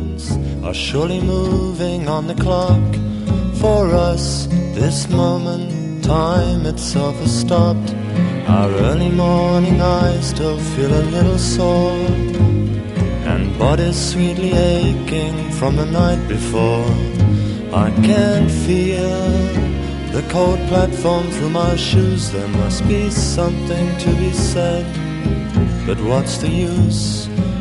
seconds are surely moving on the clock. For us, this moment, time itself has stopped. Our early morning eyes still feel a little sore, and bodies sweetly aching from the night before. I can feel the cold platform through my shoes. There must be something to be said, but what's the use?